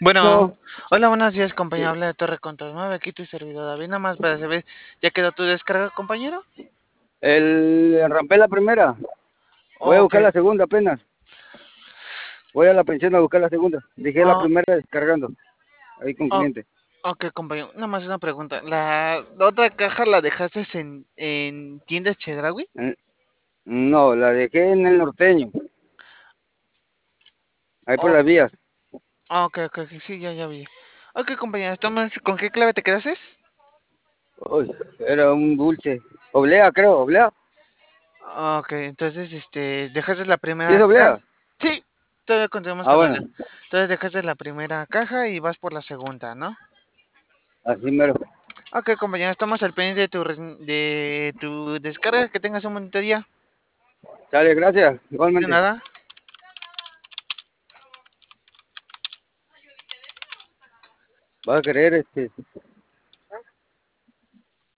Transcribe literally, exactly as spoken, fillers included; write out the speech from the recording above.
Bueno, No, hola, buenos días, compañero. sí, Habla de Torre Control nueve, aquí tu servidor David. Nada más para saber, ¿ya quedó tu descarga, compañero? el enrampé la primera. Voy a Ok, buscar la segunda apenas. Voy a la pensión a buscar la segunda. Dejé la oh, primera descargando. Ahí con oh, cliente. ok, compañero. Nada más una pregunta. ¿La, la otra caja la dejaste en, en tiendas Chedraui? Eh, No, la dejé en el norteño. Ahí por Oh, las vías. ah, ok, ok, ok, sí, ya, ya vi. Ok, compañero, entonces, ¿con qué clave te quedaste? Uy, era un dulce. Oblea, creo, oblea. Ok, entonces, este, dejaste la ¿Sí es primera caja. oblea? Sí, todavía continuamos Ah, con la... bueno, Entonces dejaste la primera caja y vas por la segunda, ¿no? así mero. Ok, compañero, estamos al pendiente de tu, res- de tu descarga. Que tengas un bonito día. Sale, gracias. De Igualmente. nada. Vas a querer este.